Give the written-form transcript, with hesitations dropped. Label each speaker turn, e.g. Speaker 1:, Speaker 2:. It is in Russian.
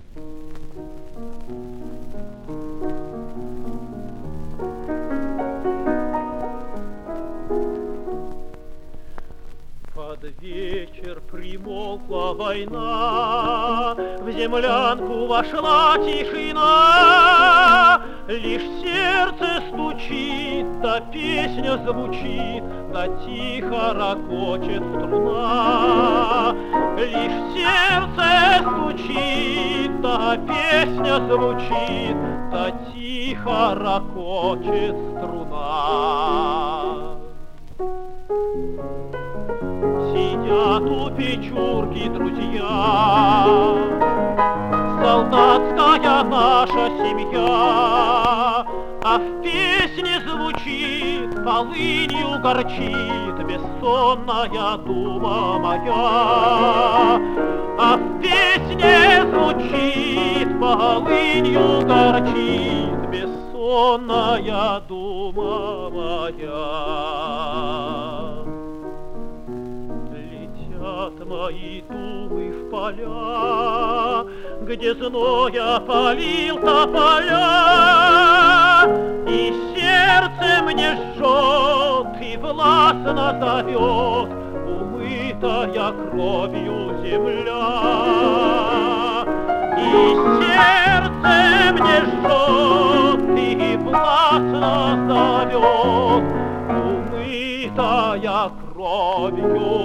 Speaker 1: Под вечер примолкла война, в землянку вошла тишина. Лишь сердце стучит, да песня звучит, да тихо ракочет струна. Лишь сердце стучит, да песня звучит, да тихо ракочет струна. Сидят у печурки друзья, солдатская наша семья, а в песне звучит, полынью горчит бессонная дума моя. А в песне звучит, полынью горчит бессонная дума моя. Мои думы в поля, где зноя полил тополя, и сердце мне жжет и властно зовет умытая кровью земля. И сердце мне жжет и властно зовет умытая кровью